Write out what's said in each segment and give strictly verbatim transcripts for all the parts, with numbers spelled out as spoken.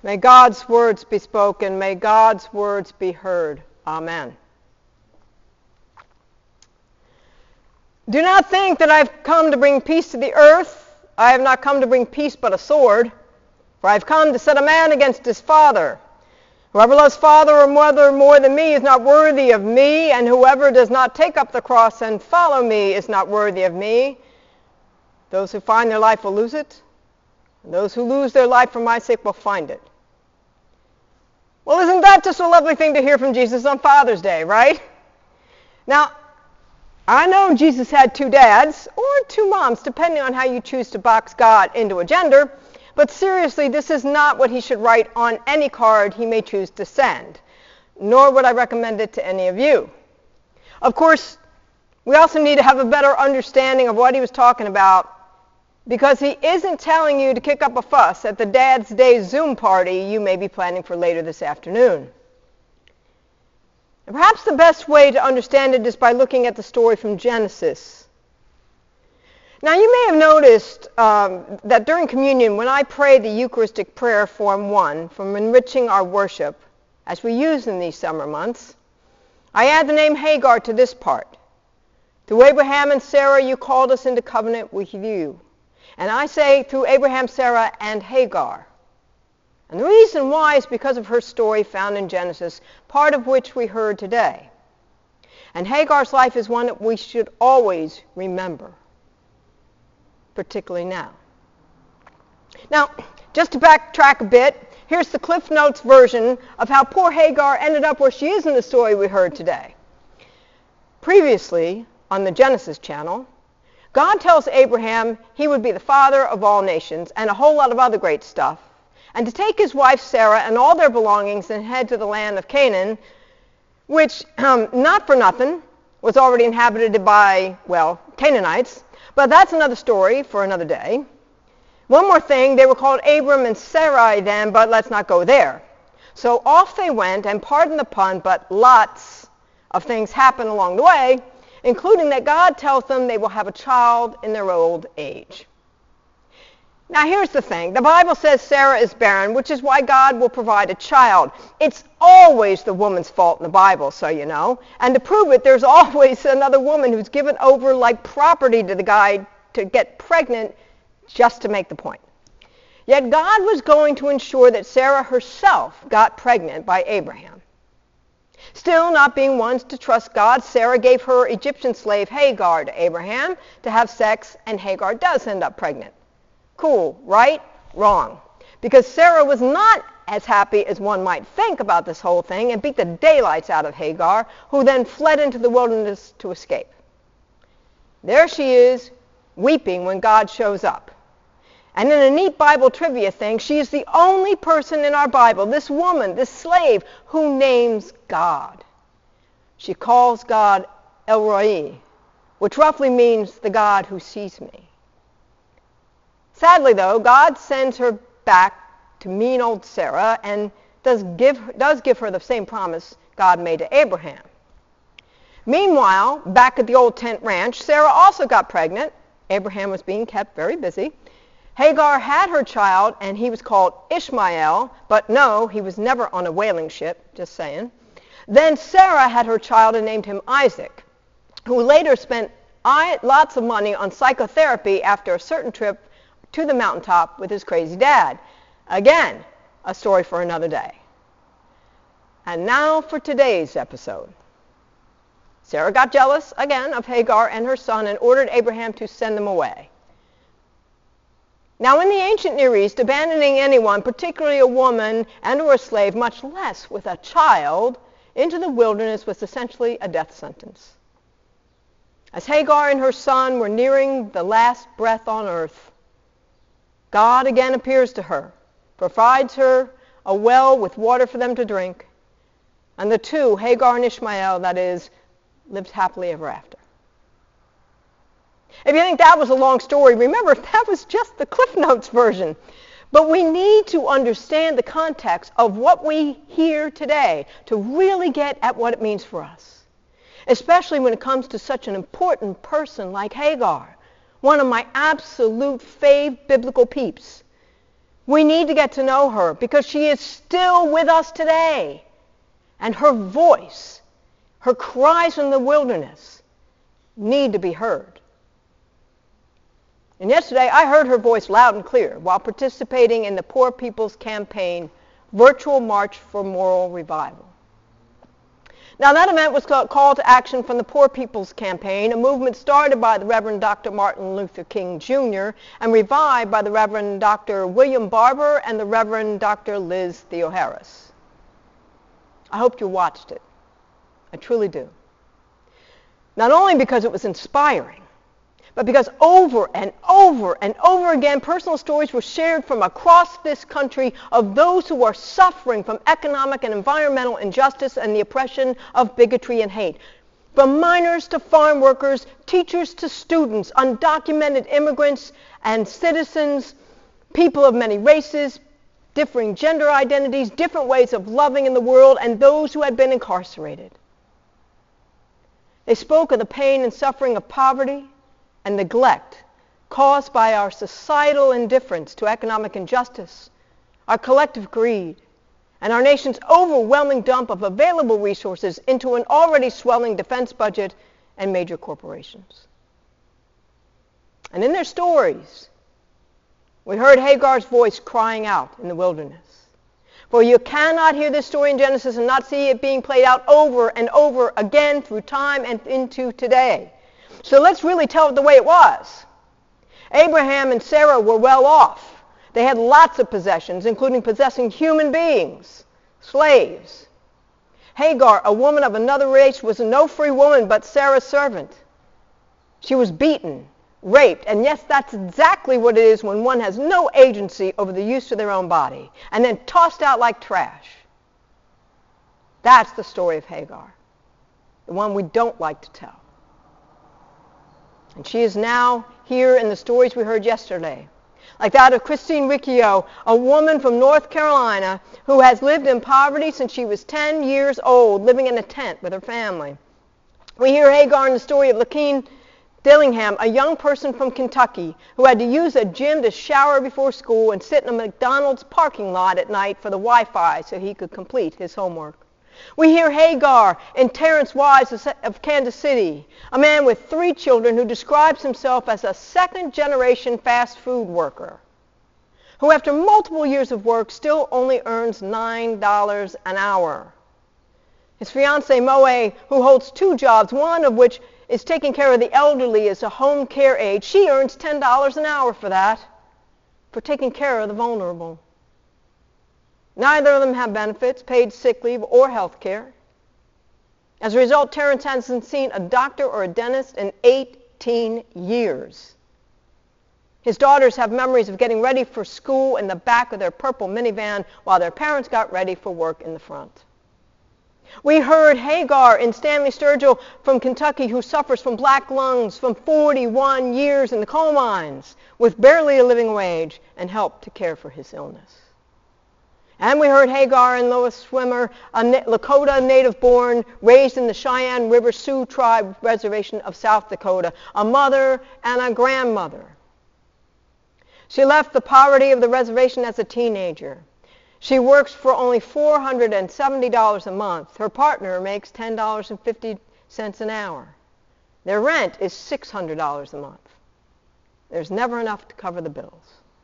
May God's words be spoken. May God's words be heard. Amen. Do not think that I've come to bring peace to the earth. I have not come to bring peace but a sword. For I have come to set a man against his father. Whoever loves father or mother more than me is not worthy of me, and whoever does not take up the cross and follow me is not worthy of me. Those who find their life will lose it, and those who lose their life for my sake will find it. Well, isn't that just a lovely thing to hear from Jesus on Father's Day, right? Now, I know Jesus had two dads, or two moms, depending on how you choose to box God into a gender, but seriously, this is not what he should write on any card he may choose to send, nor would I recommend it to any of you. Of course, we also need to have a better understanding of what he was talking about, because he isn't telling you to kick up a fuss at the Dad's Day Zoom party you may be planning for later this afternoon. And perhaps the best way to understand it is by looking at the story from Genesis. Now, you may have noticed um, that during communion, when I pray the Eucharistic prayer, Form one, from enriching our worship, as we use in these summer months, I add the name Hagar to this part. Through Abraham and Sarah, you called us into covenant with you. And I say, through Abraham, Sarah, and Hagar. And the reason why is because of her story found in Genesis, part of which we heard today. And Hagar's life is one that we should always remember, particularly now. Now, just to backtrack a bit, here's the Cliff Notes version of how poor Hagar ended up where she is in the story we heard today. Previously, on the Genesis channel, God tells Abraham he would be the father of all nations and a whole lot of other great stuff, and to take his wife Sarah and all their belongings and head to the land of Canaan, which, um, not for nothing, was already inhabited by, well, Canaanites. But that's another story for another day. One more thing, they were called Abram and Sarai then, but let's not go there. So off they went, and pardon the pun, but lots of things happen along the way, including that God tells them they will have a child in their old age. Now here's the thing. The Bible says Sarah is barren, which is why God will provide a child. It's always the woman's fault in the Bible, so you know. And to prove it, there's always another woman who's given over like property to the guy to get pregnant just to make the point. Yet God was going to ensure that Sarah herself got pregnant by Abraham. Still, not being ones to trust God, Sarah gave her Egyptian slave Hagar to Abraham to have sex, and Hagar does end up pregnant. Cool, right? Wrong. Because Sarah was not as happy as one might think about this whole thing and beat the daylights out of Hagar, who then fled into the wilderness to escape. There she is, weeping when God shows up. And in a neat Bible trivia thing, she is the only person in our Bible, this woman, this slave, who names God. She calls God El Roi, which roughly means the God who sees me. Sadly, though, God sends her back to mean old Sarah and does give, does give her the same promise God made to Abraham. Meanwhile, back at the old tent ranch, Sarah also got pregnant. Abraham was being kept very busy. Hagar had her child, and he was called Ishmael, but no, he was never on a whaling ship, just saying. Then Sarah had her child and named him Isaac, who later spent lots of money on psychotherapy after a certain trip to the mountaintop with his crazy dad. Again, a story for another day. And now for today's episode. Sarah got jealous again of Hagar and her son and ordered Abraham to send them away. Now in the ancient Near East, abandoning anyone, particularly a woman and or a slave, much less with a child, into the wilderness was essentially a death sentence. As Hagar and her son were nearing the last breath on earth, God again appears to her, provides her a well with water for them to drink, and the two, Hagar and Ishmael, that is, lived happily ever after. If you think that was a long story, remember, that was just the Cliff Notes version. But we need to understand the context of what we hear today to really get at what it means for us, especially when it comes to such an important person like Hagar, one of my absolute fave biblical peeps. We need to get to know her because she is still with us today. And her voice, her cries from the wilderness, need to be heard. And yesterday I heard her voice loud and clear while participating in the Poor People's Campaign Virtual March for Moral Revival. Now that event was called Call to Action from the Poor People's Campaign, a movement started by the Reverend Doctor Martin Luther King Junior and revived by the Reverend Doctor William Barber and the Reverend Doctor Liz Theoharis. I hope you watched it. I truly do. Not only because it was inspiring, but because over and over and over again, personal stories were shared from across this country of those who are suffering from economic and environmental injustice and the oppression of bigotry and hate. From miners to farm workers, teachers to students, undocumented immigrants and citizens, people of many races, differing gender identities, different ways of loving in the world, and those who had been incarcerated. They spoke of the pain and suffering of poverty and neglect caused by our societal indifference to economic injustice, our collective greed, and our nation's overwhelming dump of available resources into an already swelling defense budget and major corporations. And in their stories, we heard Hagar's voice crying out in the wilderness. For you cannot hear this story in Genesis and not see it being played out over and over again through time and into today. So let's really tell it the way it was. Abraham and Sarah were well off. They had lots of possessions, including possessing human beings, slaves. Hagar, a woman of another race, was no free woman but Sarah's servant. She was beaten, raped, and yes, that's exactly what it is when one has no agency over the use of their own body, and then tossed out like trash. That's the story of Hagar, the one we don't like to tell. And she is now here in the stories we heard yesterday, like that of Christine Riccio, a woman from North Carolina who has lived in poverty since she was ten years old, living in a tent with her family. We hear Hagar in the story of Lakeen Dillingham, a young person from Kentucky who had to use a gym to shower before school and sit in a McDonald's parking lot at night for the Wi-Fi so he could complete his homework. We hear Hagar in Terrence Wise of Kansas City, a man with three children who describes himself as a second-generation fast food worker, who after multiple years of work still only earns nine dollars an hour. His fiancée, Moe, who holds two jobs, one of which is taking care of the elderly as a home care aide, she earns ten dollars an hour for that, for taking care of the vulnerable. Neither of them have benefits, paid sick leave, or health care. As a result, Terrence hasn't seen a doctor or a dentist in eighteen years. His daughters have memories of getting ready for school in the back of their purple minivan while their parents got ready for work in the front. We heard Hagar in Stanley Sturgill from Kentucky, who suffers from black lungs from forty-one years in the coal mines with barely a living wage and help to care for his illness. And we heard Hagar and Lois Swimmer, a Lakota native-born, raised in the Cheyenne River Sioux Tribe Reservation of South Dakota, a mother and a grandmother. She left the poverty of the reservation as a teenager. She works for only four hundred seventy dollars a month. Her partner makes ten dollars and fifty cents an hour. Their rent is six hundred dollars a month. There's never enough to cover the bills.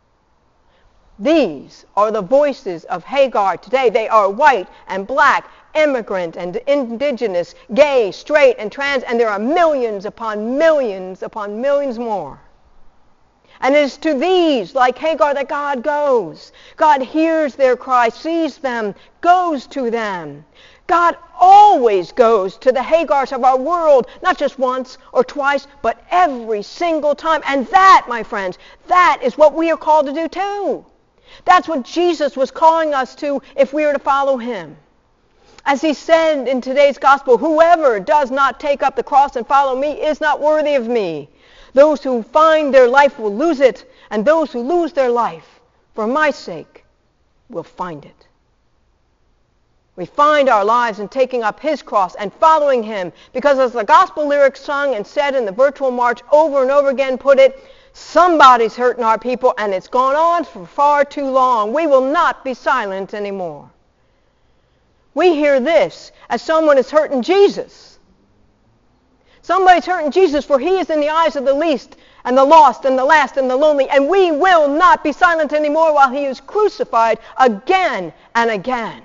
These are the voices of Hagar today. They are white and black, immigrant and indigenous, gay, straight, and trans, and there are millions upon millions upon millions more. And it is to these, like Hagar, that God goes. God hears their cry, sees them, goes to them. God always goes to the Hagars of our world, not just once or twice, but every single time. And that, my friends, that is what we are called to do too. That's what Jesus was calling us to if we are to follow him. As he said in today's gospel, whoever does not take up the cross and follow me is not worthy of me. Those who find their life will lose it, and those who lose their life for my sake will find it. We find our lives in taking up his cross and following him, because as the gospel lyrics sung and said in the virtual march over and over again put it, Somebody's hurting our people, and it's gone on for far too long. We will not be silent anymore. We hear this as someone is hurting Jesus. Somebody's hurting Jesus, for he is in the eyes of the least and the lost and the last and the lonely, and we will not be silent anymore while he is crucified again and again.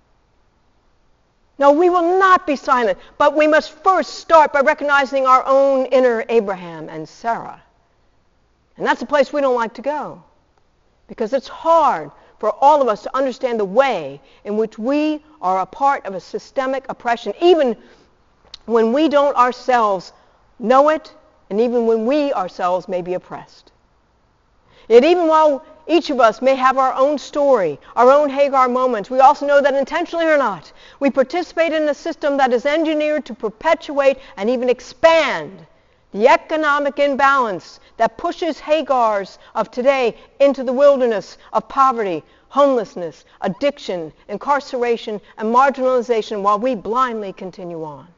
No, we will not be silent, but we must first start by recognizing our own inner Abraham and Sarah. And that's a place we don't like to go, because it's hard for all of us to understand the way in which we are a part of a systemic oppression, even when we don't ourselves know it, and even when we ourselves may be oppressed. Yet even while each of us may have our own story, our own Hagar moments, we also know that intentionally or not, we participate in a system that is engineered to perpetuate and even expand the economic imbalance that pushes Hagars of today into the wilderness of poverty, homelessness, addiction, incarceration, and marginalization while we blindly continue on.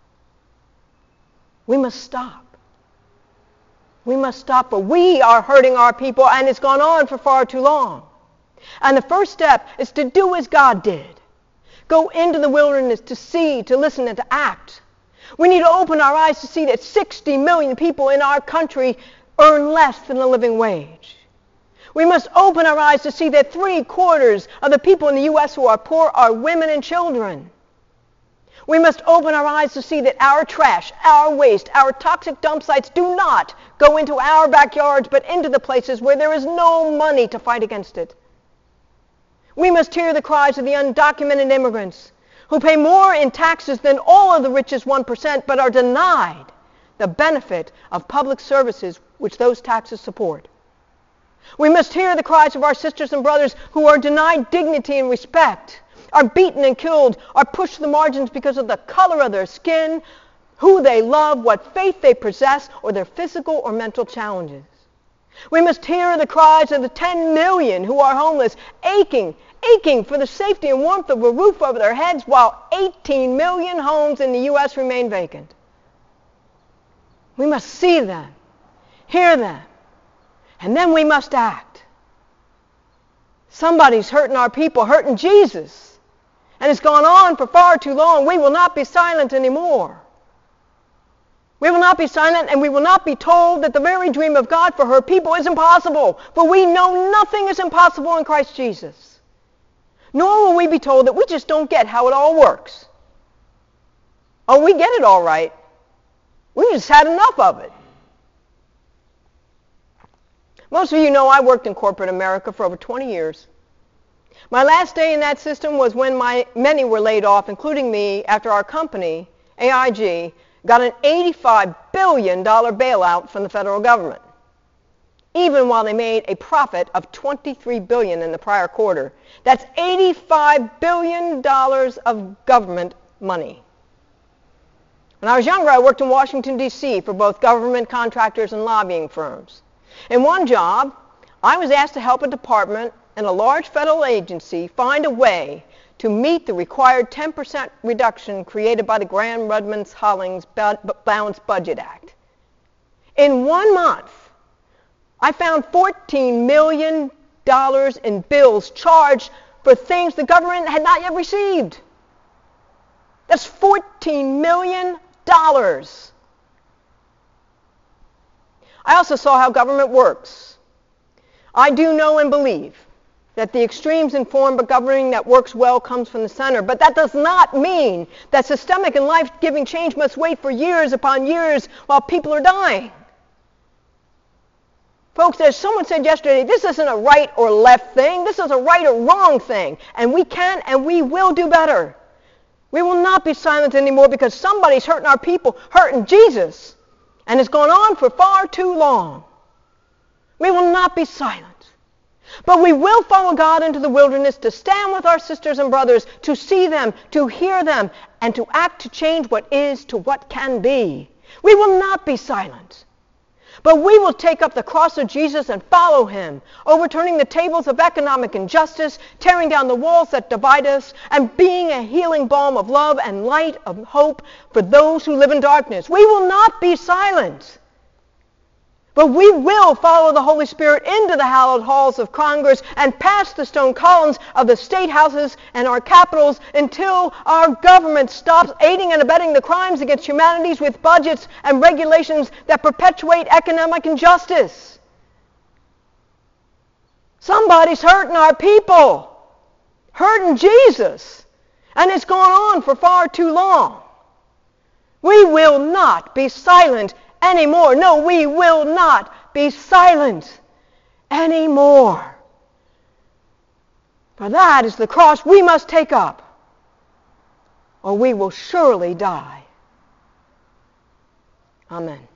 We must stop. We must stop, for we are hurting our people, and it's gone on for far too long. And the first step is to do as God did. Go into the wilderness to see, to listen, and to act. We need to open our eyes to see that sixty million people in our country earn less than a living wage. We must open our eyes to see that three quarters of the people in the U S who are poor are women and children. We must open our eyes to see that our trash, our waste, our toxic dump sites do not go into our backyards, but into the places where there is no money to fight against it. We must hear the cries of the undocumented immigrants who pay more in taxes than all of the richest one percent, but are denied the benefit of public services which those taxes support. We must hear the cries of our sisters and brothers who are denied dignity and respect, are beaten and killed, are pushed to the margins because of the color of their skin, who they love, what faith they possess, or their physical or mental challenges. We must hear the cries of the ten million who are homeless, aching, aching for the safety and warmth of a roof over their heads, while eighteen million homes in the U S remain vacant. We must see them, hear them, and then we must act. Somebody's hurting our people, hurting Jesus. And it's gone on for far too long. We will not be silent anymore. We will not be silent, and we will not be told that the very dream of God for her people is impossible. For we know nothing is impossible in Christ Jesus. Nor will we be told that we just don't get how it all works. Oh, we get it all right. We just had enough of it. Most of you know I worked in corporate America for over twenty years. My last day in that system was when my, many were laid off, including me, after our company, A I G, got an eighty-five billion dollars bailout from the federal government, even while they made a profit of twenty-three billion dollars in the prior quarter. That's eighty-five billion dollars of government money. When I was younger, I worked in Washington, D C for both government contractors and lobbying firms. In one job, I was asked to help a department and a large federal agency find a way to meet the required ten percent reduction created by the Gramm-Rudman-Hollings Balanced Budget Act. In one month, I found fourteen million dollars in bills charged for things the government had not yet received. That's fourteen million dollars. I also saw how government works. I do know and believe that the extremes in form of governing that works well comes from the center, but that does not mean that systemic and life-giving change must wait for years upon years while people are dying. Folks, as someone said yesterday, this isn't a right or left thing. This is a right or wrong thing, and we can and we will do better. We will not be silent anymore because somebody's hurting our people, hurting Jesus, and it's gone on for far too long. We will not be silent. But we will follow God into the wilderness to stand with our sisters and brothers, to see them, to hear them, and to act to change what is to what can be. We will not be silent. But we will take up the cross of Jesus and follow him, overturning the tables of economic injustice, tearing down the walls that divide us, and being a healing balm of love and light of hope for those who live in darkness. We will not be silent. But we will follow the Holy Spirit into the hallowed halls of Congress and past the stone columns of the state houses and our capitals until our government stops aiding and abetting the crimes against humanity with budgets and regulations that perpetuate economic injustice. Somebody's hurting our people, hurting Jesus, and it's gone on for far too long. We will not be silent anymore. No, we will not be silent anymore. For that is the cross we must take up, or we will surely die. Amen.